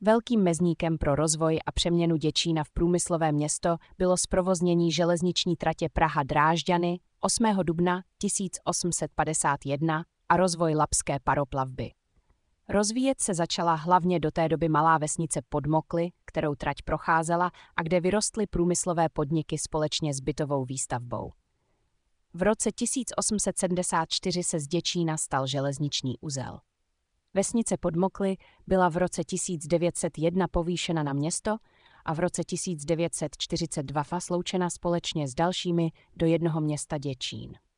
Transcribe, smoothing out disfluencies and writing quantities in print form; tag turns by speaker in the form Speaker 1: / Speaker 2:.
Speaker 1: Velkým mezníkem pro rozvoj a přeměnu Děčína v průmyslové město bylo zprovoznění železniční tratě Praha-Drážďany 8. dubna 1851 a rozvoj labské paroplavby. Rozvíjet se začala hlavně do té doby malá vesnice Podmokly, kterou trať procházela a kde vyrostly průmyslové podniky společně s bytovou výstavbou. V roce 1874 se z Děčína stal železniční uzel. Vesnice Podmokly byla v roce 1901 povýšena na město a v roce 1942 sloučena společně s dalšími do jednoho města Děčín.